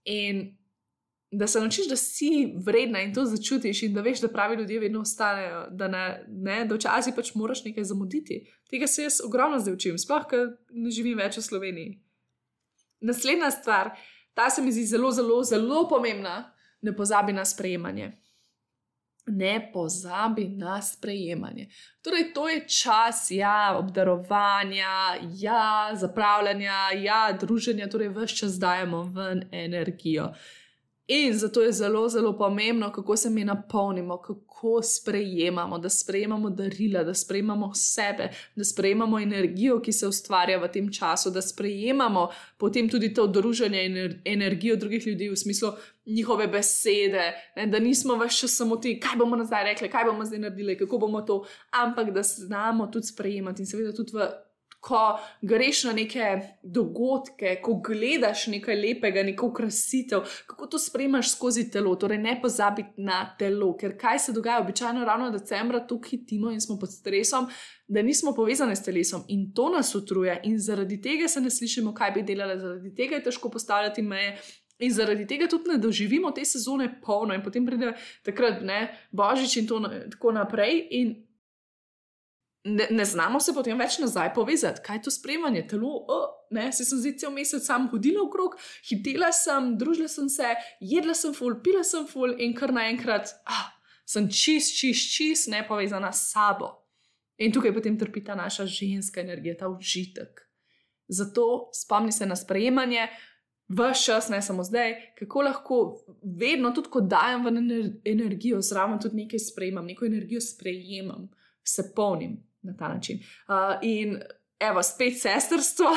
S1: In da se naučiš, da si vredna in to začutiš in da veš, da pravi ljudje vedno ostanejo, da da včasih pač moraš nekaj zamuditi. Tega se jaz ogromno zdaj učim, sploh, ker ne živim več v Sloveniji. Naslednja stvar, ta se mi zdi zelo, zelo, zelo pomembna, ne pozabi na sprejemanje. Ne pozabi na sprejemanje. Torej, to je čas, obdarovanja, zapravljanja, druženja, torej ves čas dajemo ven energijo. In zato je zelo, zelo pomembno, kako se mi napolnimo, kako sprejemamo, da sprejemamo darila, da sprejemamo sebe, da sprejemamo energijo, ki se ustvarja v tem času, da sprejemamo potem tudi to druženje in energijo drugih ljudi v smislu njihove besede, da nismo več samo ti, kaj bomo nazaj rekli, kaj bomo zdaj naredili, kako bomo to, ampak da znamo tudi sprejemati in seveda tudi ko greš na neke dogodke, ko gledaš nekaj lepega, neko krasitev, kako to sprejmaš skozi telo, torej ne pozabiti na telo, ker kaj se dogaja, običajno ravno decembra tukaj hitimo in smo pod stresom, da nismo povezane s telesom in to nas utruje in zaradi tega se ne slišimo, kaj bi delali, zaradi tega je težko postavljati meje in zaradi tega tudi ne doživimo te sezone polno in potem pride takrat Božič in to tako naprej in ne znamo se potem več nazaj povezati. Kaj je to sprejemanje? Telo, se sem zdaj cel mesec sam hodila okrog, hitela sem, družila sem se, jedla sem ful, pila sem ful in kar naenkrat sem čist, nepovezana s sabo. In tukaj potem trpi ta naša ženska energija, ta užitek. Zato spomni se na sprejemanje, ves čas, ne samo zdaj, kako lahko vedno, tudi ko dajem v energijo, zraven tudi nekaj sprejemam, neko energijo sprejemam, se polnim na ta način. In evo, spet sestrstvo.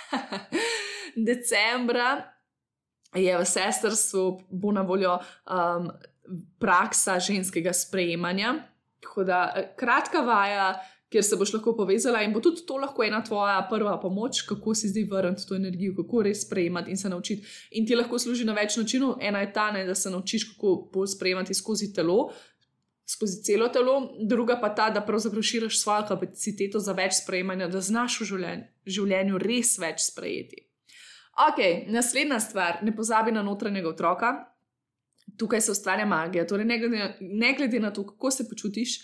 S1: Decembra je v sestrstvu bo na voljo praksa ženskega sprejemanja. Tako da kratka vaja, kjer se boš lahko povezala in bo tudi to lahko ena tvoja prva pomoč, kako si zdaj vrniti to energijo, kako res sprejemati in se naučiti. In ti lahko služi na več načinov. Ena je ta, da se naučiš, kako bolj sprejemati skozi telo, skozi celo telo, druga pa ta, da pravzaprav širiš svojo kapaciteto za več sprejemanja, da znaš v življenju res več sprejeti. Ok, naslednja stvar, ne pozabi na notranjega otroka. Tukaj se ustvarja magija, torej ne glede na to, kako se počutiš,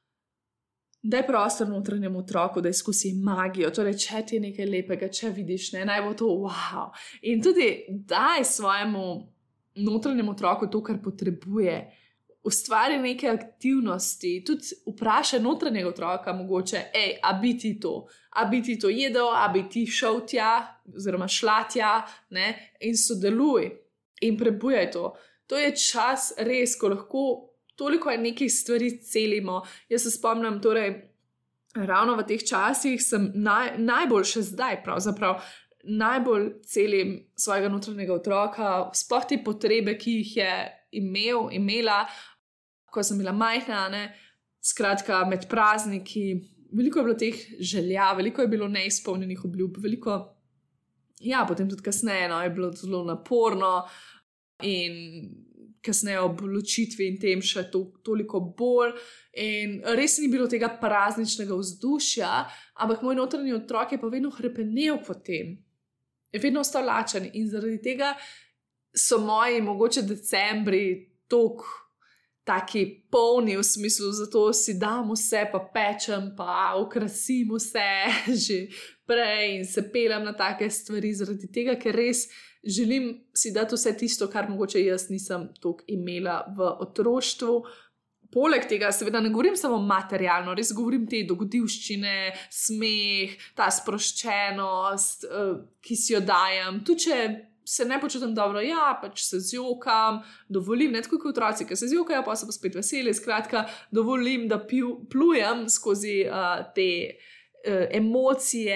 S1: daj prostor notranjemu otroku, da izkusi magijo, torej če ti je nekaj lepega, če vidiš, naj bo to wow. In tudi daj svojemu notranjemu otroku to, kar potrebuje. Ustvari neke aktivnosti, tudi vprašaj notranjega otroka mogoče, a bi ti to jedel, a bi ti šel tja, oziroma šla tja, in sodeluj in prebujaj to. To je čas res, ko lahko toliko nekih stvari celimo. Jaz se spomnim, torej, ravno v teh časih sem najbolj še zdaj pravzaprav, najbolj celim svojega notranjega otroka, sploh te potrebe, ki jih je imela, ko sem bila majhna, skratka med prazniki, veliko je bilo teh želja, veliko je bilo neizpolnjenih obljub, veliko, potem tudi kasneje, je bilo zelo naporno in kasneje ob ločitvi in tem še toliko bolj in res ni bilo tega prazničnega vzdušja, ampak moj notranji otrok je pa vedno hrepenel po tem, je vedno ostal lačen in zaradi tega so moji mogoče decembri toliko taki polni v smislu, zato si dam vse, pa pečem, pa okrasim vse že prej in se pelem na take stvari, zaradi tega, ker res želim si dati vse tisto, kar mogoče jaz nisem toliko imela v otroštvu. Poleg tega, seveda ne govorim samo materialno, res govorim te dogodivščine, smeh, ta sproščenost, ki si jo dajem, tudi če se ne počutim dobro, pač se zjokam, dovolim, tako kot otroci, ki se zjokajo, pa so pa spet veseli, skratka, dovolim, da plujem skozi te emocije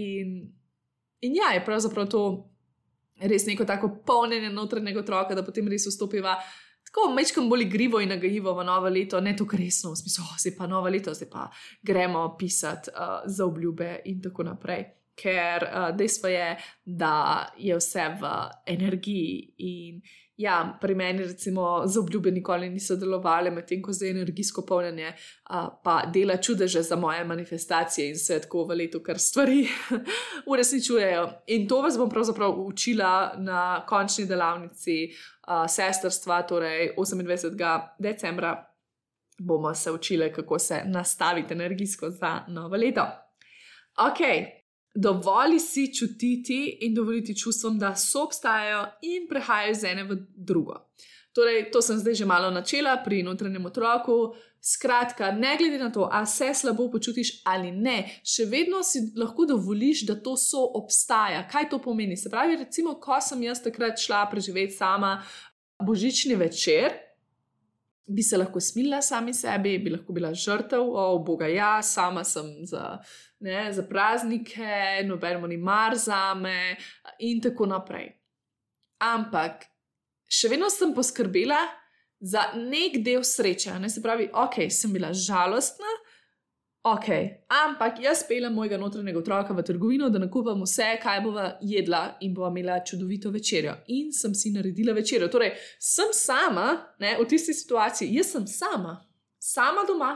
S1: in je pravzaprav to res neko tako polnjenje notranjega otroka, da potem res vstopiva tako majčkam bolj igrivo in nagajivo v novo leto, ne tako resno, v smislu, zdaj pa novo leto, zdaj pa gremo pisati za obljube in tako naprej. Ker dejstvo je, da je vse v energiji in Ja, pri meni recimo zaobljube nikoli niso delovale, medtem ko zdaj energijsko polnjenje pa dela čudeže za moje manifestacije in se tako v letu kar stvari uresničujejo. In to vas bom pravzaprav učila na končni delavnici sestrstva, torej 28. decembra bomo se učili, kako se nastaviti energijsko za novo leto. Ok. Dovoli si čutiti in dovoliti čustvom, da soobstajajo in prehajajo iz ene v drugo. Torej, to sem zdaj že malo načela pri notranjem otroku. Skratka, ne glede na to, a se slabo počutiš ali ne, še vedno si lahko dovoliš, da to soobstaja. Kaj to pomeni? Se pravi, recimo, ko sem jaz takrat šla preživeti sama božični večer, bi se lahko smilila sami sebi, bi lahko bila žrtev, boga ja, sama sem za praznike, nobeno ni mar zame in tako naprej. Ampak še vedno sem poskrbela za nek del sreče. Se pravi, ok, sem bila žalostna, ok, ampak jaz pelem mojega notranjega otroka v trgovino, da nakupam vse, kaj bova jedla in bova imela čudovito večerjo. In sem si naredila večerjo. Torej, sem sama, v tisti situaciji, jaz sem sama doma.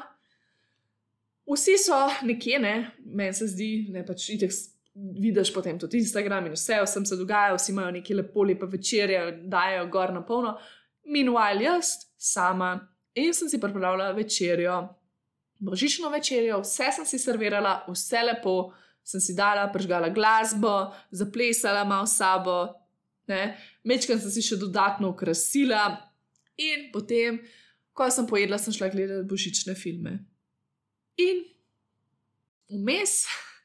S1: Vsi so nekje, meni se zdi, pač itek vidiš potem tudi Instagram in vse se dogaja, vsi imajo neke lepe večerje, dajo gor na polno. Meanwhile, jaz sama in sem si pripravljala večerjo, božično večerjo, vse sem si servirala, vse lepo, sem si dala, prižgala glasbo, zaplesala malo s sabo, mečkam sem si še dodatno okrasila in potem, ko sem pojedla, sem šla gledati božične filme. In vmes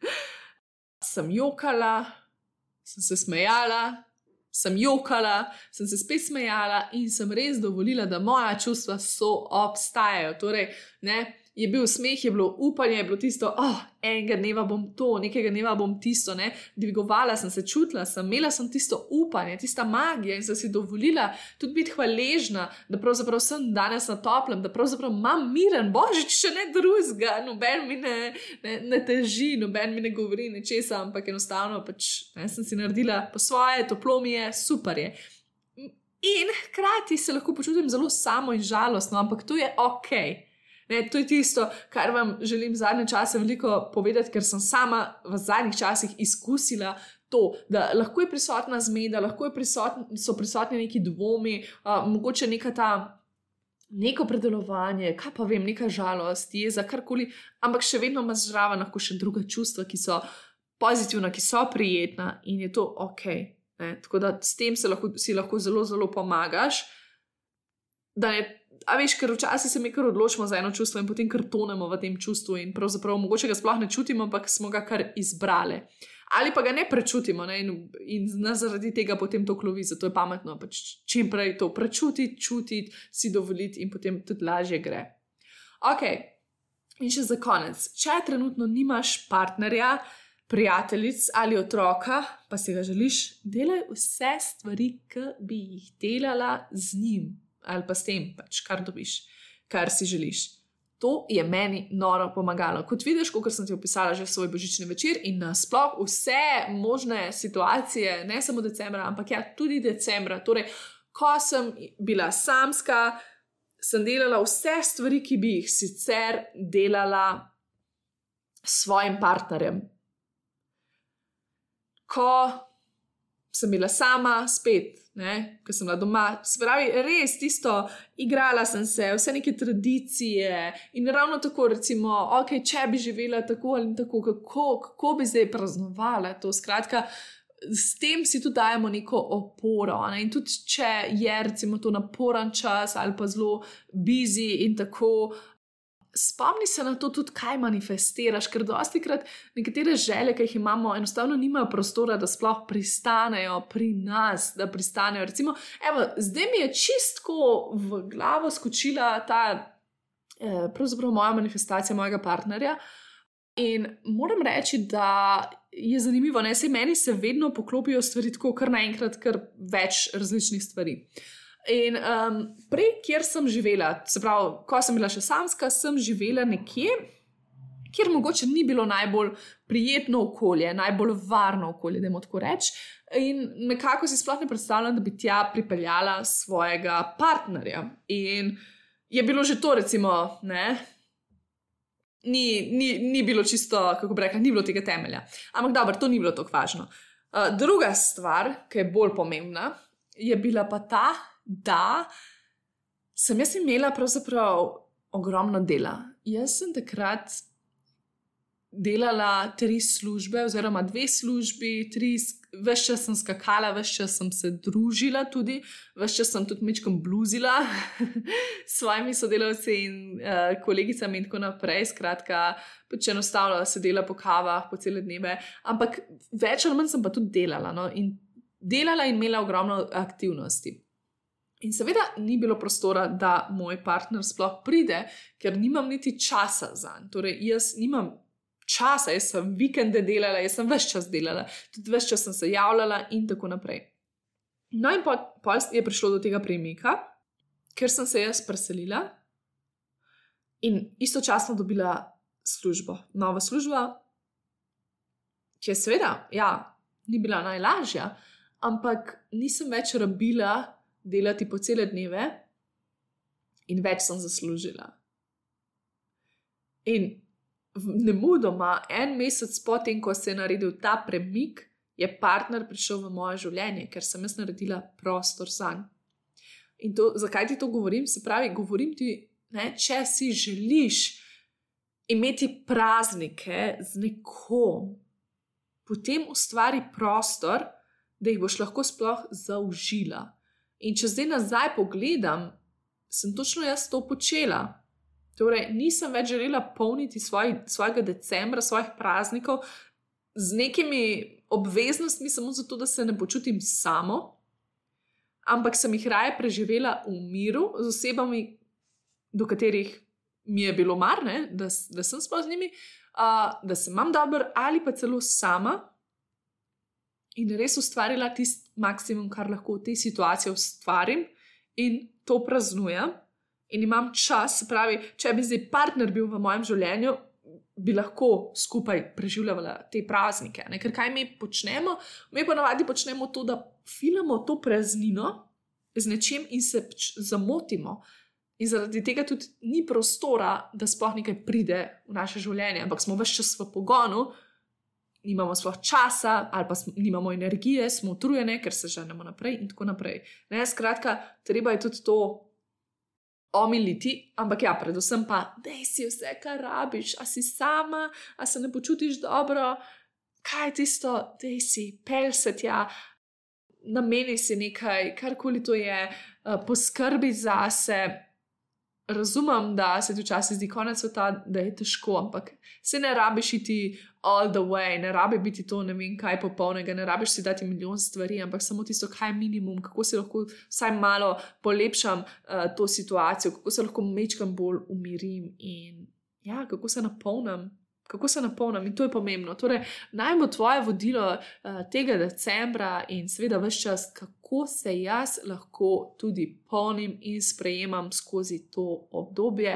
S1: sem jokala, sem se smejala, sem jokala, sem se spet smejala in sem res dovolila, da moja čustva soobstajajo. Torej, je bil smeh, je bilo upanje, je bilo tisto, enega dneva bom to, nekega dneva bom tisto, dvigovala sem se, čutila sem, imela sem tisto upanje, tista magija in sem si dovolila tudi biti hvaležna, da pravzaprav sem danes na toplem, da pravzaprav imam miren božič, še ne drugega, noben mi ne teži, noben mi ne govori nečesa, ampak enostavno sem si naredila po svoje, toplo mi je, super je. In hkrati se lahko počutim zelo samo in žalostno, ampak to je okej. To je tisto, kar vam želim zadnje čase veliko povedati, ker sem sama v zadnjih časih izkusila to, da lahko je prisotna zmeda, lahko so prisotni neki dvomi, mogoče neko predelovanje, kaj pa vem, neka žalost, jeza, karkoli, ampak še vedno imaš zraven lahko še druga čustva, ki so pozitivna, ki so prijetna in je to okej. Tako da s tem si lahko zelo, zelo pomagaš, da je. A veš, ker včasih se mi kar odločimo za eno čustvo in potem kar tonemo v tem čustvu in pravzaprav mogoče ga sploh ne čutimo, ampak smo ga kar izbrali. Ali pa ga ne prečutimo in nas zaradi tega potem to klovi, zato je pametno čim prej to čutiti, si dovoliti in potem tudi lažje gre. Ok, in še za konec. Če trenutno nimaš partnerja, prijateljic ali otroka, pa si ga želiš, delaj vse stvari, ki bi jih delala z njim. Ali pa s tem, kar dobiš, kar si želiš. To je meni noro pomagalo. Kot vidiš, kot sem ti opisala že svoj božični večer in nasploh vse možne situacije, ne samo decembra, ampak tudi decembra. Torej, ko sem bila samska, sem delala vse stvari, ki bi jih sicer delala s svojim partnerjem. Ko sem bila sama, spet, ko sem bila doma, se pravi, res tisto, igrala sem se, vse neke tradicije in ravno tako, recimo, ok, če bi živela tako ali tako, kako bi zdaj praznovala to, skratka, s tem si tudi dajemo neko oporo, in tudi če je, recimo, to naporen čas ali pa zelo busy in tako, spomni se na to tudi, kaj manifestiraš, ker dostikrat nekatere želje, ki jih imamo, enostavno nimajo prostora, da sploh pristanejo pri nas, da pristanejo. Recimo, zdaj mi je čistko v glavo skočila ta, pravzaprav moja manifestacija mojega partnerja in moram reči, da je zanimivo, saj meni se vedno poklopijo stvari tako kar naenkrat, kar več različnih stvari. In prej, kjer sem živela, se pravi, ko sem bila še samska, sem živela nekje, kjer mogoče ni bilo najbolj prijetno okolje, najbolj varno okolje, da tako reč. In nekako si sploh ne predstavljam, da bi tja pripeljala svojega partnerja. In je bilo že to, recimo, ne, ni bilo čisto, kako bi rekla, ni bilo tega temelja. Ampak dobro, to ni bilo tako važno. Druga stvar, ki je bolj pomembna, je bila pa ta, da sem jaz imela pravzaprav ogromno dela. Jaz sem takrat delala 3 službe, oziroma 2 službi, 3, ves čas sem skakala, ves čas sem se družila tudi, ves čas sem tudi mečkom bluzila s svojimi sodelavci in kolegicami in tako naprej. Skratka, pač enostavno sedela po kavah po cele dneve, ampak več ali manj sem pa tudi delala, no? In delala in imela ogromno aktivnosti. In seveda ni bilo prostora, da moj partner sploh pride, ker nimam niti časa zanj. Torej, jaz nimam časa, jaz sem vikende delala, jaz sem ves čas delala, tudi ves čas sem se javljala in tako naprej. No in pol je prišlo do tega premika, ker sem se jaz preselila in istočasno dobila službo, novo službo, ki je seveda, ja, ni bila najlažja, ampak nisem več rabila delati po cele dneve in več sem zaslužila. In nemudoma, 1 mesec po tem, ko se je naredil ta premik, je partner prišel v moje življenje, ker sem jaz naredila prostor zanj. In to, zakaj ti to govorim? Se pravi, govorim ti, ne, če si želiš imeti praznike z nekom, potem ustvari prostor, da jih boš lahko sploh zaužila. In če zdaj nazaj pogledam, sem točno jaz to počela. Torej, nisem več želela polniti svojega decembra, svojih praznikov z nekimi obveznostmi samo zato, da se ne počutim samo, ampak sem jih raje preživela v miru z osebami, do katerih mi je bilo mar, ne, da sem sploh z njimi, da se imam dobro ali pa celo sama in res ustvarila tisti maksimum, kar lahko v tej situaciji ustvarim in to praznujem. In imam čas, se pravi, če bi zdaj partner bil v mojem življenju, bi lahko skupaj preživljala te praznike. Ne? Ker kaj mi počnemo? Mi ponavadi počnemo to, da filamo to praznino z nečim in se zamotimo. In zaradi tega tudi ni prostora, da sploh nekaj pride v naše življenje, ampak smo ves čas v pogonu, nimamo sploh časa ali pa nimamo energije, smo utrujene, ker se ženemo naprej in tako naprej. Ne? Skratka, treba je tudi to omiliti, ampak ja, predvsem pa, dej si vse, kar rabiš, a si sama, a se ne počutiš dobro, kaj je tisto, dej si, pelj se tja, nameni si nekaj, karkoli to je, poskrbi zase. Razumem, da se ti včasih zdi konec sveta, da je težko, ampak se ne rabiš iti all the way, ne rabi biti to ne vem kaj popolnega, ne rabiš si dati milijon stvari, ampak samo tisto, kaj je minimum, kako si lahko vsaj malo polepšam to situacijo, kako se lahko mečkam bolj umirim in ja, kako se napolnim in to je pomembno. Torej, naj bo tvoje vodilo tega decembra in seveda ves čas, kako se jaz lahko tudi polnim in sprejemam skozi to obdobje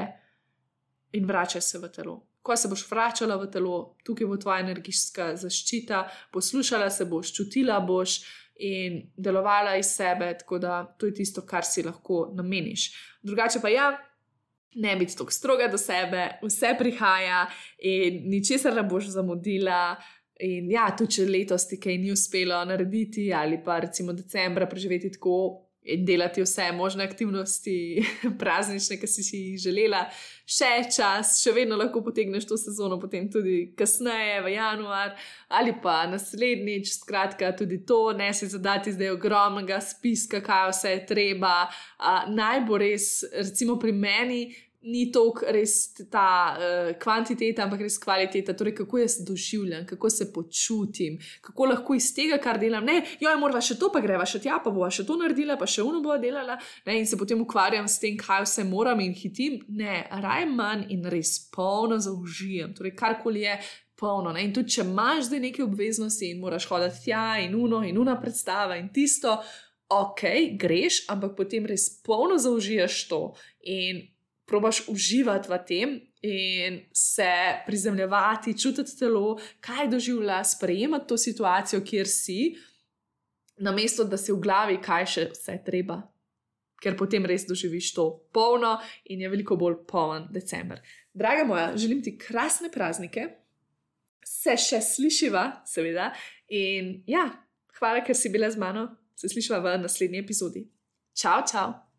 S1: in vračaj se v telo. Ko se boš vračala v telo, tukaj bo tvoja energijska zaščita, poslušala se boš, čutila boš in delovala iz sebe, tako da to je tisto, kar si lahko nameniš. Drugače pa ja, ne biti tako stroga do sebe, vse prihaja in ničesar ne boš zamudila in ja, tudi če letos ti kaj ni uspelo narediti ali pa recimo decembra preživeti tako in delati vse možne aktivnosti praznične, ki si jih želela, še čas, še vedno lahko potegneš to sezono potem tudi kasneje v januar ali pa naslednjič, skratka tudi to, ne si zadati zdaj ogromnega spiska, kaj vse je treba, naj bo res, recimo pri meni, ni toliko res ta kvantiteta, ampak res kvaliteta, torej kako jaz doživljam, kako se počutim, kako lahko iz tega, kar delam, ne, joj, morava še to pa greva, še tja pa bova še to naredila, pa še ono bova delala, ne, in se potem ukvarjam s tem, kaj vse moram in hitim, ne, raje manj in res polno zaužijem, torej karkoli je polno, ne, in tudi če imaš zdaj neke obveznosti in moraš hoditi tja in una predstava in tisto, ok, greš, ampak potem res polno zaužiješ to in probaš uživati v tem in se prizemljevati, čutiti telo, kaj doživlja, sprejemati to situacijo, kjer si, namesto da si v glavi, kaj še vse treba. Ker potem res doživiš to polno in je veliko bolj poln december. Draga moja, želim ti krasne praznike, se še slišiva, seveda, in ja, hvala, ker si bila z mano, se slišiva v naslednji epizodi. Čau, čau!